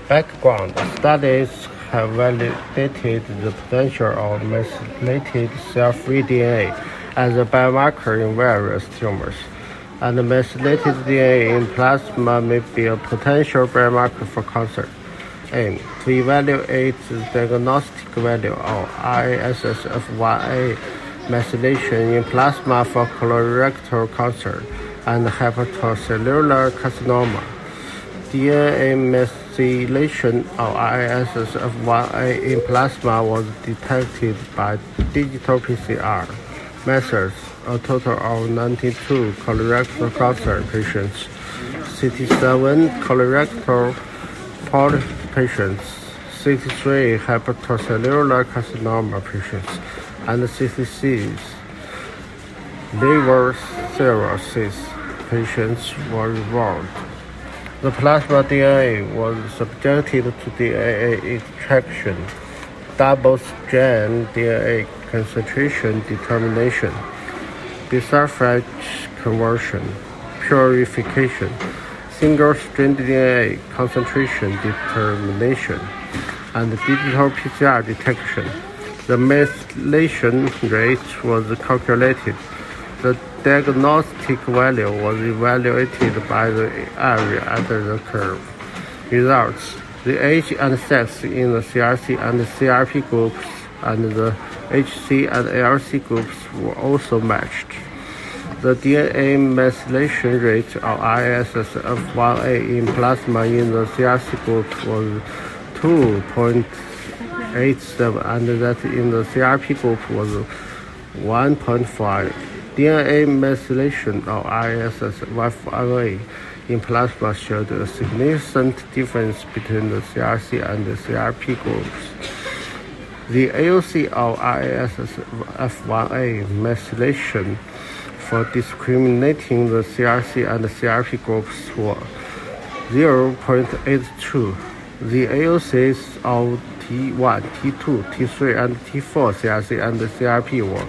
Background studies have validated the potential of methylated cell-free DNA as a biomarker in various tumors, and methylated DNA in plasma may be a potential biomarker for cancer. Aim to evaluate the diagnostic value of ISSF1A methylation in plasma for colorectal cancer and hepatocellular carcinoma. DNA methylation of ISSF1A in plasma was detected by digital PCR methods. A total of 92 colorectal cancer patients, 67 colorectal polyp patients, 63 hepatocellular carcinoma patients, and 66 liver cirrhosis patients were involved. The plasma DNA was subjected to DNA extraction, double-strand DNA concentration determination, bisulfite conversion, purification, single-strand DNA concentration determination, and digital PCR detection. The methylation rate was calculated. The diagnostic value was evaluated by the area under the curve. Results: the age and sex in the CRC and CRP groups and the HC and ALC groups were also matched. The DNA methylation rate of ISSF1A in plasma in the CRC group was 2.87 and that in the CRP group was 1.5. DNA methylation of ISSF1A in plasma showed a significant difference between the CRC and the CRP groups. The AUC of ISSF1A methylation for discriminating the CRC and the CRP groups were 0.82. The AUCs of T1, T2, T3, and T4 CRC and the CRP were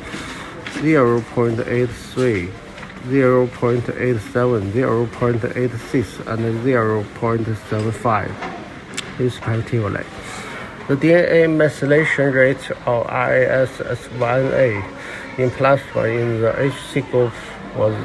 0.83, 0.87, 0.86, and 0.75, respectively. The DNA methylation rate of ISS1A in plasma in the HC group was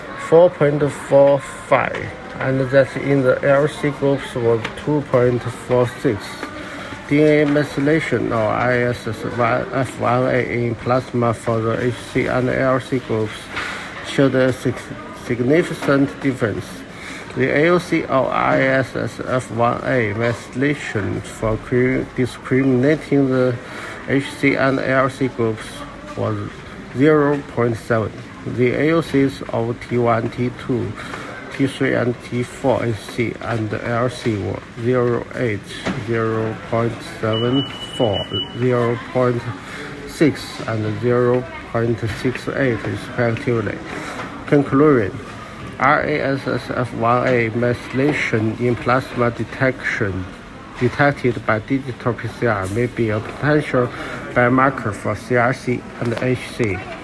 4.45, and that in the LC groups was 2.46. DNA methylation of ISSF1A in plasma for the HC and LC groups showed a significant difference. The AUC of ISSF1A methylation for discriminating the HC and LC groups was 0.7. The AUCs of T1, T2, T3, and T4 HC and LC were 0.8, 0.74, 0.6, and 0.68, respectively. Conclusion: ISSF1A methylation in plasma detected by digital PCR may be a potential biomarker for CRC and HC.